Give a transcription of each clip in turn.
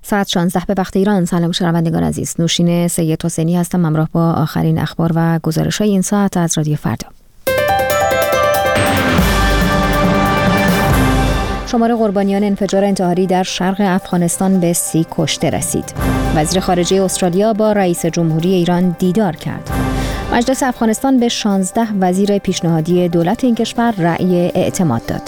ساعت 16 به وقت ایران. سلام شنوندگان عزیز، نوشین سید حسینی هستم، همراه با آخرین اخبار و گزارش‌های این ساعت از رادیو فردا. شمار قربانیان انفجار انتحاری در شرق افغانستان به 30 کشته رسید. وزیر خارجه استرالیا با رئیس جمهوری ایران دیدار کرد. مجلس افغانستان به 16 وزیر پیشنهادی دولت این کشور رأی اعتماد داد.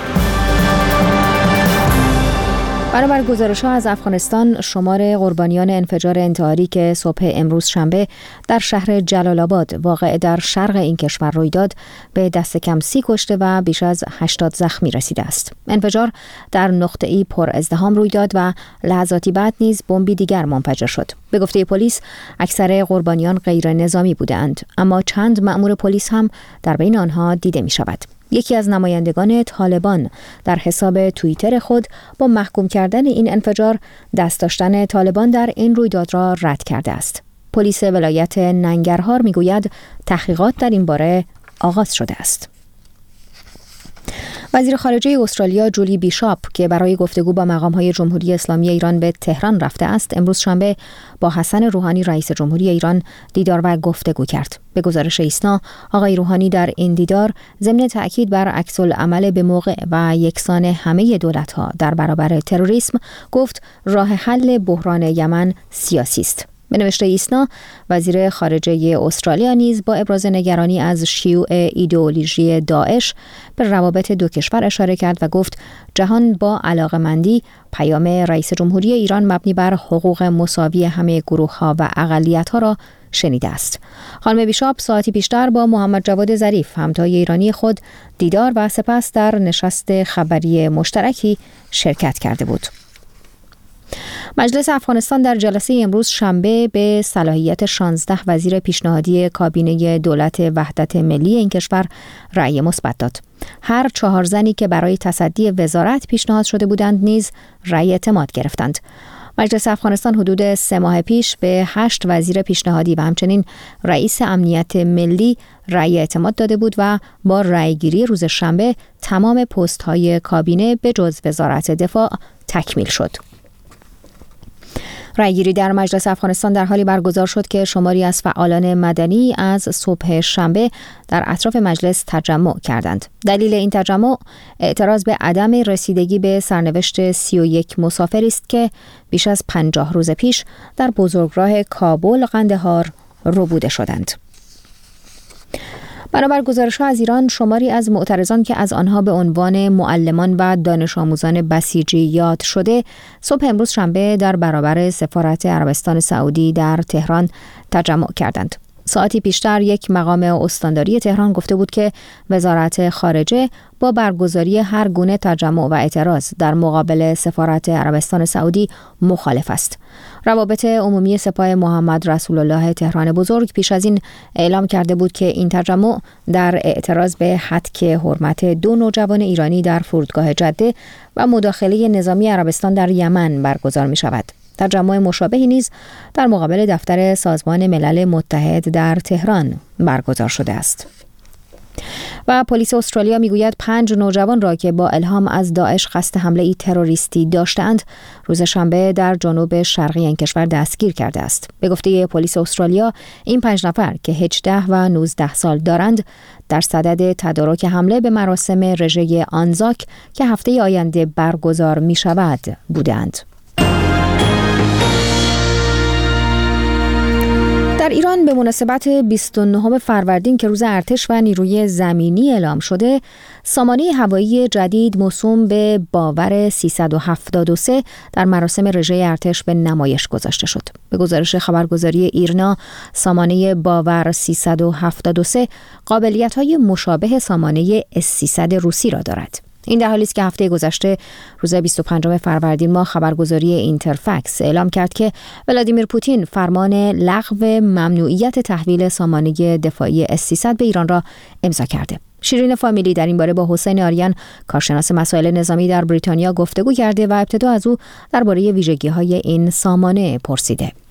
بنابر گزارش‌ها از افغانستان، شمار قربانیان انفجار انتحاری که صبح امروز شنبه در شهر جلال آباد واقع در شرق این کشور روی داد به دست کم 30 کشته و بیش از 80 زخمی رسیده است. انفجار در نقطه‌ای پر ازدحام روی داد و لحظاتی بعد نیز بمبی دیگر منفجر شد. به گفته پلیس، اکثر قربانیان غیر نظامی بودند، اما چند مأمور پلیس هم در بین آنها دیده می‌شود. یکی از نمایندگان طالبان در حساب توییتر خود با محکوم کردن این انفجار، دست داشتن طالبان در این رویداد را رد کرده است. پلیس ولایت ننگرهار میگوید تحقیقات در این باره آغاز شده است. وزیر خارجه استرالیا جولی بیشاپ که برای گفتگو با مقام‌های جمهوری اسلامی ایران به تهران رفته است، امروز شنبه با حسن روحانی رئیس جمهوری ایران دیدار و گفتگو کرد. به گزارش ایسنا، آقای روحانی در این دیدار ضمن تأکید بر عکس‌العمل به موقع و یکسان همه دولت‌ها در برابر تروریسم گفت راه حل بحران یمن سیاسی است. به نوشته ایسنا، وزیر خارجه استرالیا نیز با ابراز نگرانی از شیوع ایدئولوژی داعش به روابط دو کشور اشاره کرد و گفت جهان با علاقه‌مندی پیام رئیس جمهوری ایران مبنی بر حقوق مساوی همه گروه‌ها و اقلیت‌ها را شنیده است. خانم بیشاپ ساعتی پیشتر با محمد جواد ظریف همتای ایرانی خود دیدار و سپس در نشست خبری مشترکی شرکت کرده بود. مجلس افغانستان در جلسه امروز شنبه به صلاحیت 16 وزیر پیشنهادی کابینه دولت وحدت ملی این کشور رأی مثبت داد. هر 4 زنی که برای تصدی وزارت پیشنهاد شده بودند نیز رأی اعتماد گرفتند. مجلس افغانستان حدود 3 ماه پیش به 8 وزیر پیشنهادی و همچنین رئیس امنیت ملی رأی اعتماد داده بود و با رأیگیری روز شنبه تمام پست‌های کابینه به جز وزارت دفاع تکمیل شد. رأیگیری در مجلس افغانستان در حالی برگزار شد که شماری از فعالان مدنی از صبح شنبه در اطراف مجلس تجمع کردند. دلیل این تجمع اعتراض به عدم رسیدگی به سرنوشت 31 مسافری است که بیش از 50 روز پیش در بزرگراه کابل قندهار ربوده شدند. بنابر گزارش‌ها از ایران، شماری از معترضان که از آنها به عنوان معلمان و دانش آموزان بسیجی یاد شده، صبح امروز شنبه در برابر سفارت عربستان سعودی در تهران تجمع کردند. ساعتی پیشتر یک مقام استانداری تهران گفته بود که وزارت خارجه با برگزاری هر گونه تجمع و اعتراض در مقابل سفارت عربستان سعودی مخالف است. روابط عمومی سپاه محمد رسول الله تهران بزرگ پیش از این اعلام کرده بود که این تجمع در اعتراض به هتک حرمت 2 نوجوان ایرانی در فرودگاه جده و مداخله نظامی عربستان در یمن برگزار می شود. تجمع مشابهی نیز در مقابل دفتر سازمان ملل متحد در تهران برگزار شده است. و پلیس استرالیا میگوید 5 نوجوان را که با الهام از داعش قصد حمله تروریستی داشتند، روز شنبه در جنوب شرقی این کشور دستگیر کرده است. به گفته پلیس استرالیا، این 5 نفر که 18 و 19 سال دارند، در صدد تدارک حمله به مراسم رژه آنزاک که هفته آینده برگزار می شود بودند. در ایران به مناسبت 29 فروردین که روز ارتش و نیروی زمینی اعلام شده، سامانه هوایی جدید موسوم به باور 373 در مراسم رژه ارتش به نمایش گذاشته شد. به گزارش خبرگزاری ایرنا، سامانه باور 373 قابلیت‌های مشابه سامانه S300 روسی را دارد. این در حالی است که هفته گذشته روز 25 فروردین ماه خبرگزاری اینترفکس اعلام کرد که ولادیمیر پوتین فرمان لغو ممنوعیت تحویل سامانه دفاعی S300 به ایران را امضا کرده. شیرین فامیلی در این باره با حسین آریان، کارشناس مسائل نظامی در بریتانیا گفتگو کرده و ابتدا از او درباره ویژگی‌های این سامانه پرسیده.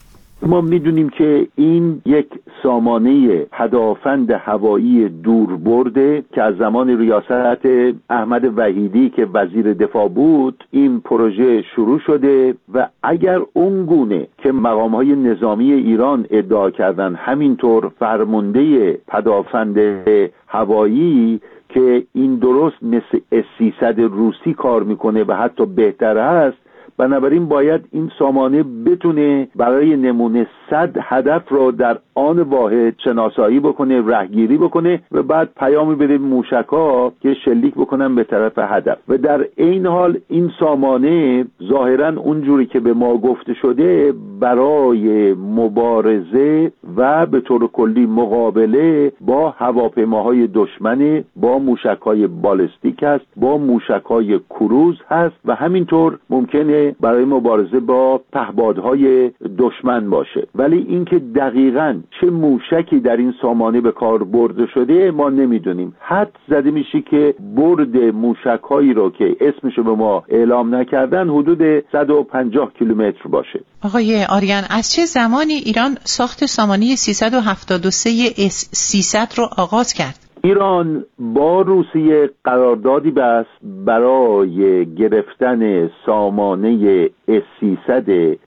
ما میدونیم که این یک سامانه پدافند هوایی دوربرده که از زمان ریاست احمد وحیدی که وزیر دفاع بود این پروژه شروع شده و اگر اون گونه که مقام‌های نظامی ایران ادعا کردن همینطور فرمانده پدافند هوایی که این درست مثل S-300 روسی کار میکنه و حتی بهتر هست، بنابراین باید این سامانه بتونه برای نمونه 100 هدف رو در آن واحد شناسایی بکنه، رهگیری بکنه و بعد پیامی بده موشک‌ها که شلیک بکنن به طرف هدف. و در این حال این سامانه ظاهراً اونجوری که به ما گفته شده برای مبارزه و به طور کلی مقابله با هواپیماهای دشمن، با موشک‌های بالستیک هست، با موشک‌های کروز هست و همینطور ممکنه برای مبارزه با پهپادهای دشمن باشه. ولی اینکه دقیقاً چه موشکی در این سامانه به کار برده شده ما نمیدونیم. حد زده میشه که برد موشک‌هایی رو که اسمشو به ما اعلام نکردن حدود 150 کیلومتر باشه. آقای آریان، از چه زمانی ایران ساخت سامانه 373 S-300 رو آغاز کرد؟ ایران با روسیه قراردادی بست برای گرفتن سامانه S-300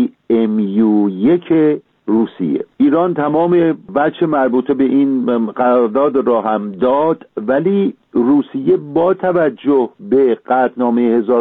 PMU-1 روسیه. ایران تمام بچه مربوطه به این قرارداد را هم داد، ولی روسیه با توجه به قطعنامه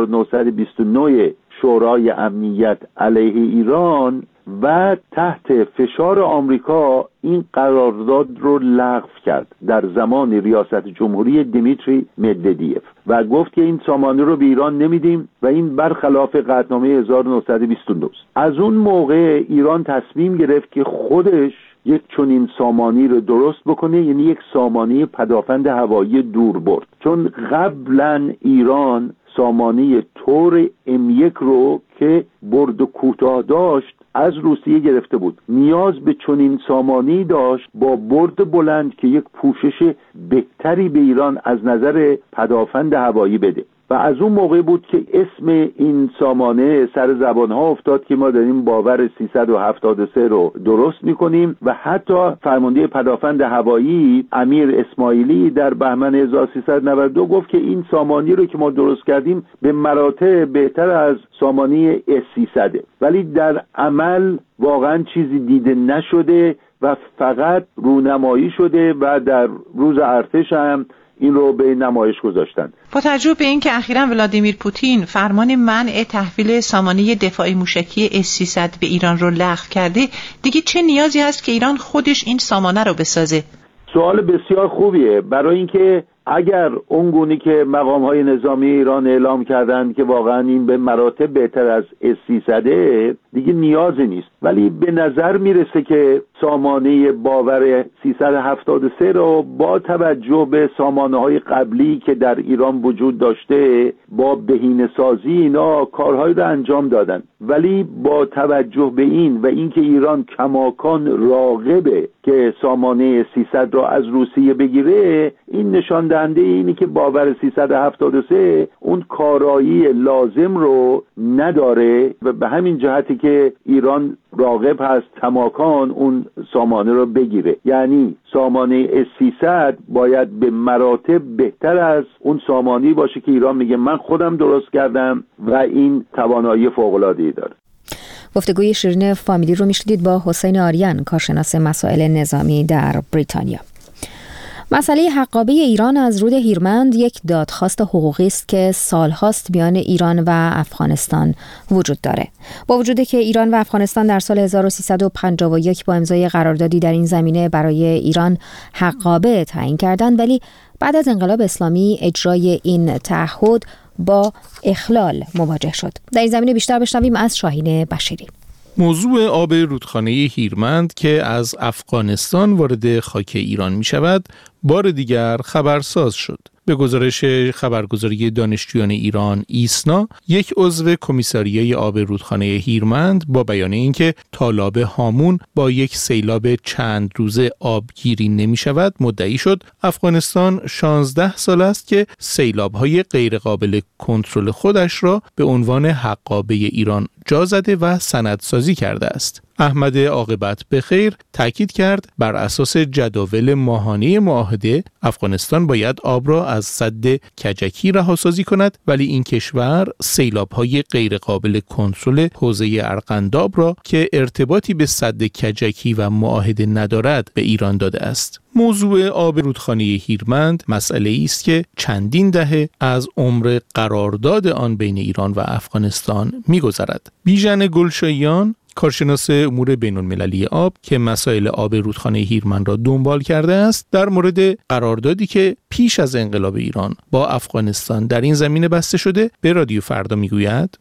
1929 شورای امنیت علیه ایران و تحت فشار آمریکا این قرارداد رو لغو کرد در زمان ریاست جمهوری دیمیتری مدودیف و گفت که این سامانه رو به ایران نمیدیم و این برخلاف قطعنامه 1929. از اون موقع ایران تصمیم گرفت که خودش یک چنین سامانی رو درست بکنه، یعنی یک سامانه پدافند هوایی دوربرد. چون قبلا ایران سامانه تور M1 رو که برد کوتاه داشت از روسیه گرفته بود. نیاز به چنین سامانی داشت با برد بلند که یک پوشش بهتری به ایران از نظر پدافند هوایی بده. و از اون موقع بود که اسم این سامانه سر زبانها افتاد که ما داریم باور 373 رو درست میکنیم و حتی فرمانده پدافند هوایی امیر اسماعیلی در بهمن 1392 گفت که این سامانه رو که ما درست کردیم به مراتب بهتر از سامانه S-300. ولی در عمل واقعا چیزی دیده نشده و فقط رونمایی شده و در روز ارتش هم این رو به نمایش گذاشتن. با توجه به اینکه اخیراً ولادیمیر پوتین فرمان منع تحویل سامانه دفاعی موشکی S-300 به ایران رو لغو کرده، دیگه چه نیازی هست که ایران خودش این سامانه رو بسازه؟ سوال بسیار خوبیه، برای اینکه اگر اونگونی که مقام‌های نظامی ایران اعلام کردند که واقعا این به مراتب بهتر از S-300 دیگه نیازی نیست، ولی به نظر میرسه که سامانه باور 373 رو با توجه به سامانه‌های قبلی که در ایران وجود داشته با بهینه‌سازی اینا کارهایی رو انجام دادن. ولی با توجه به این و اینکه ایران کماکان راغبه که سامانه 300 رو از روسیه بگیره، این نشان دهنده اینه که باور 373 اون کارایی لازم رو نداره و به همین جهتی که ایران راغب هست کماکان اون سامانه رو بگیره. یعنی سامانه S-300 باید به مراتب بهتر از اون سامانه‌ای باشه که ایران میگه من خودم درست کردم و این توانایی فوق‌العاده‌ای داره. گفتگوی شیرین فامیلی رو میشنیدید با حسین آریان، کارشناس مسائل نظامی در بریتانیا. مسئله حقابه ایران از رود هیرمند یک دادخواست حقوقی است که سالهاست میان ایران و افغانستان وجود داره. با وجودی که ایران و افغانستان در سال 1351 با امضای قراردادی در این زمینه برای ایران حقابه تعیین کردند، ولی بعد از انقلاب اسلامی اجرای این تعهد با اخلال مواجه شد. در این زمینه بیشتر بشنویم از شاهین بشیری. موضوع آب رودخانه هیرمند که از افغانستان وارد خاک ایران می شود بار دیگر خبرساز شد. به گزارش خبرگزاری دانشجویان ایران ایسنا، یک عضو کمیساریه آب رودخانه هیرمند با بیان اینکه تالاب هامون با یک سیلاب چند روزه آبگیری نمی شود مدعی شد افغانستان 16 سال است که سیلاب‌های غیرقابل کنترل خودش را به عنوان حقابه ایران جا زده و سندسازی کرده است. احمد عاقبت بخیر تاکید کرد بر اساس جداول ماهانه معاهده افغانستان باید آب را از سد کجکی رهاسازی کند، ولی این کشور سیلاب‌های غیرقابل کنترل حوزه ارغنداب را که ارتباطی به سد کجکی و معاهده ندارد به ایران داده است. موضوع آب رودخانه هیرمند مسئله‌ای است که چندین دهه از عمر قرارداد آن بین ایران و افغانستان می‌گذرد. بیژن گلشاییان کارشناس امور بین‌المللی آب که مسائل آب رودخانه هیرمند را دنبال کرده است، در مورد قراردادی که پیش از انقلاب ایران با افغانستان در این زمینه بسته شده به رادیو فردا میگوید: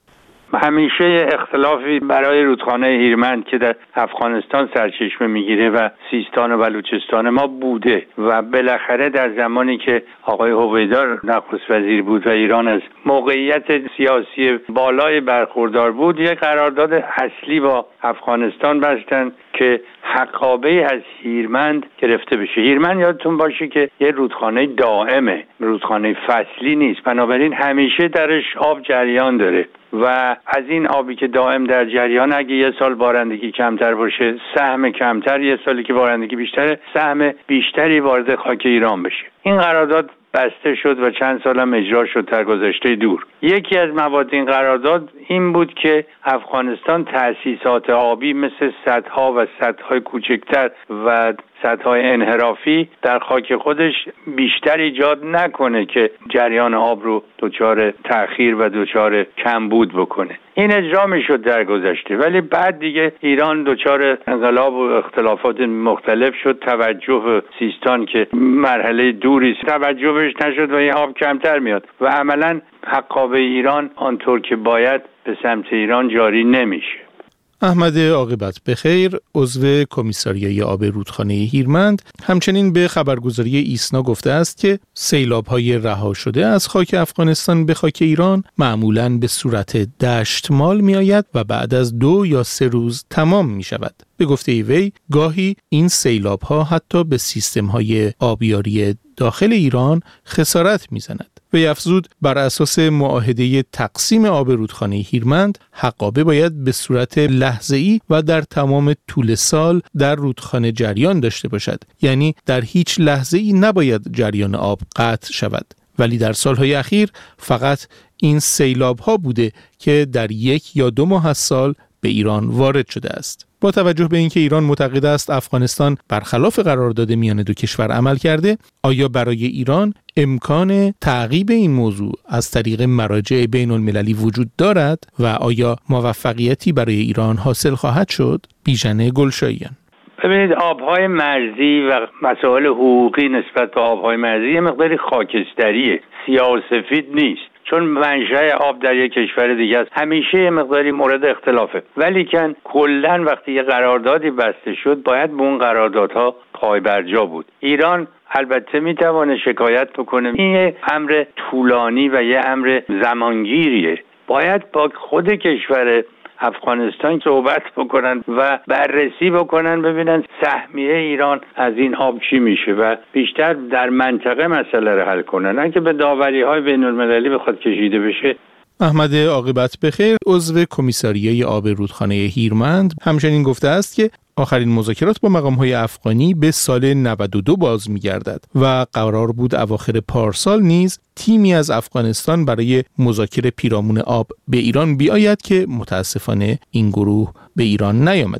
همیشه اختلافی برای رودخانه هیرمند که در افغانستان سرچشمه میگیره و سیستان و بلوچستان ما بوده و بالاخره در زمانی که آقای هویدا نخست وزیر بود و ایران از موقعیت سیاسی بالای برخوردار بود، یک قرارداد اصلی با افغانستان بستن که حقابه از هیرمند گرفته بشه. هیرمند یادتون باشه که یه رودخانه دائمه، رودخانه فصلی نیست، بنابراین همیشه درش آب جریان داره و از این آبی که دائم در جریان اگه یه سال بارندگی کمتر باشه سهم کمتر، یه سالی که بارندگی بیشتره سهم بیشتری وارد خاک ایران بشه. این قرارداد بسته شد و چند سال هم اجرا شد در گذشته دور. یکی از مواد این قرارداد این بود که افغانستان تأسیسات آبی مثل سدها و سدهای کوچکتر و سدهای انحرافی در خاک خودش بیشتر ایجاد نکنه که جریان آب رو دچار تأخیر و دچار کمبود بکنه. این اجرا میشد در گذشته، ولی بعد دیگه ایران دچار انقلاب و اختلافات مختلف شد. توجه سیستان که مرحله دوری توجه بهش نشد و این آب کمتر میاد و عملاً حقابه ایران آنطور که باید به سمت ایران جاری نمیشه. احمد عاقبت بخیر عضو کمیساریای آب رودخانه هیرمند همچنین به خبرگزاری ایسنا گفته است که سیلاب‌های رها شده از خاک افغانستان به خاک ایران معمولاً به صورت دشتمال می‌آید و بعد از 2 یا 3 روز تمام می‌شود. به گفته وی گاهی این سیلاب‌ها حتی به سیستم‌های آبیاری داخل ایران خسارت می‌زند. وی افزود بر اساس معاهده تقسیم آب رودخانه هیرمند حقابه باید به صورت لحظه‌ای و در تمام طول سال در رودخانه جریان داشته باشد، یعنی در هیچ لحظه‌ای نباید جریان آب قطع شود. ولی در سالهای اخیر فقط این سیلاب‌ها بوده که در 1 یا 2 ماه از سال به ایران وارد شده است. با توجه به اینکه ایران معتقد است افغانستان برخلاف قرارداد میان دو کشور عمل کرده، آیا برای ایران امکان تعقیب این موضوع از طریق مراجع بین المللی وجود دارد و آیا موفقیتی برای ایران حاصل خواهد شد؟ بیژن گلشاییان: ببینید، آبهای مرزی و مسائل حقوقی نسبت به آبهای مرزی یه مقداری خاکستریه، سیاه‌وسفید نیست، چون منشأ آب در یک کشور دیگه است، همیشه یه مقداری مورد اختلافه. ولی که کلاً وقتی یه قراردادی بسته شد باید به اون قراردادها پایبرجا بود. ایران البته میتونه شکایت بکنه، این یه امر طولانی و یه امر زمانگیریه، باید با خود کشور افغانستان صحبت بکنن و بررسی بکنن ببینن سهمیه ایران از این آب چی میشه و بیشتر در منطقه مسئله رو حل کنن، نه که به داوری‌های بین‌المللی بخواد کشیده بشه. احمد عاقبت بخیر عضو کمیساریای آب رودخانه هیرمند همچنین گفته است که آخرین مذاکرات با مقام‌های افغانی به سال 92 باز می‌گردد و قرار بود اواخر پارسال نیز تیمی از افغانستان برای مذاکره پیرامون آب به ایران بیاید که متاسفانه این گروه به ایران نیامد.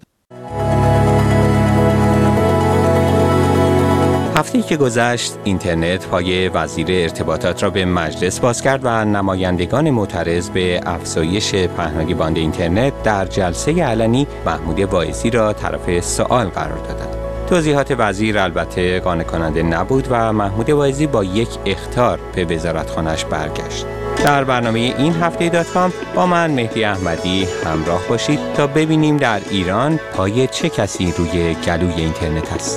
هفته‌ای که گذشت اینترنت پای وزیر ارتباطات را به مجلس باز کرد و نمایندگان معترض به افزایش پهنای باند اینترنت در جلسه علنی محمود واعظی را طرف سؤال قرار دادند. توضیحات وزیر البته قانع کننده نبود و محمود واعظی با یک اخطار به وزارتخانه‌اش برگشت. در برنامه این هفته .com با من مهدی احمدی همراه باشید تا ببینیم در ایران پای چه کسی روی گلوی اینترنت است.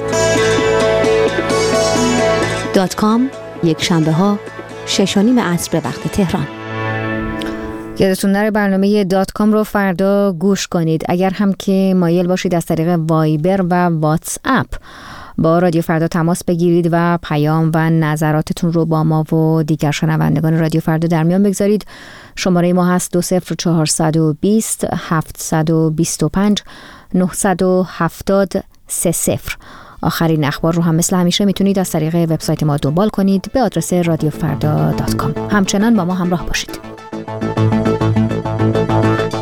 .com یک شنبه ها 6:30 عصر به وقت تهران. یادتون نره برنامه .com رو فردا گوش کنید. اگر هم که مایل باشید از طریق وایبر و واتس اپ با رادیو فردا تماس بگیرید و پیام و نظراتتون رو با ما و دیگر شنوندگان رادیو فردا در میان بگذارید. شماره ما هست 20420 725 970 30. آخرین اخبار رو هم مثل همیشه میتونید از طریق وبسایت ما دنبال کنید به آدرس radiofarda.com. همچنان با ما همراه باشید.